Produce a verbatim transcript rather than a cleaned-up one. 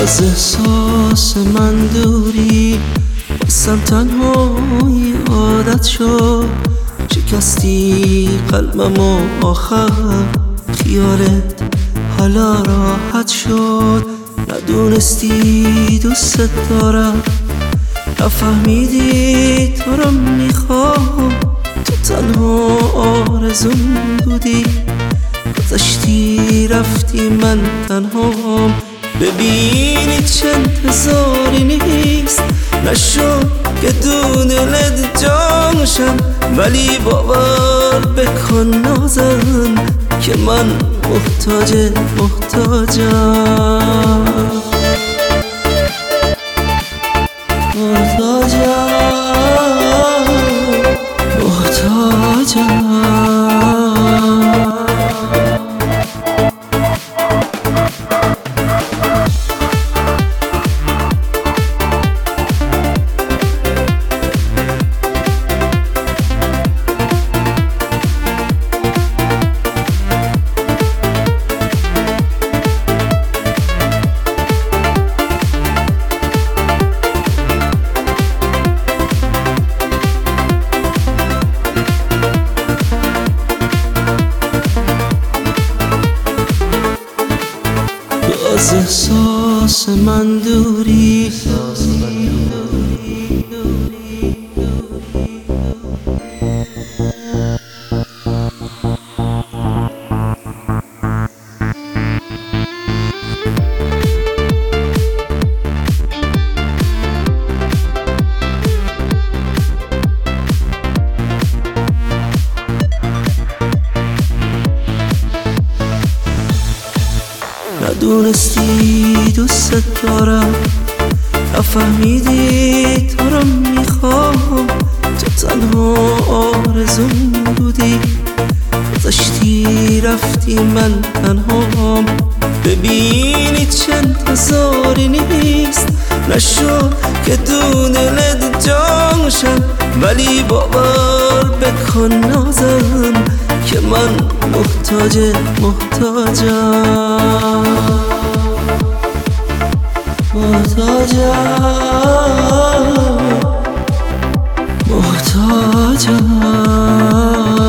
از احساس من دوری بسم تنهایی عادت شد، شکستی قلبم و آخر خیالت حالا راحت شد. ندونستی دوست دارم، نفهمیدی تو رو میخوام، تو تنها آرزوم بودی، گذشتی رفتی من تنهام. ببینی چه انتظاری نیست، نشد که دو دلت جانشم، ولی باور بکن نازن که من محتاج محتاجم محتاجم محتاجم. از احساس من دوری ندونستی دوست دارم، نفهمیدی تو رو میخوام، تو تنها آرزوم بودی، گذشتی رفتی من تنهام. ببینی چه انتظاری نیست، نشد که دو دلت جانشم، ولی باور بکن نازم که من محتاج محتاجم محتاجم محتاجم.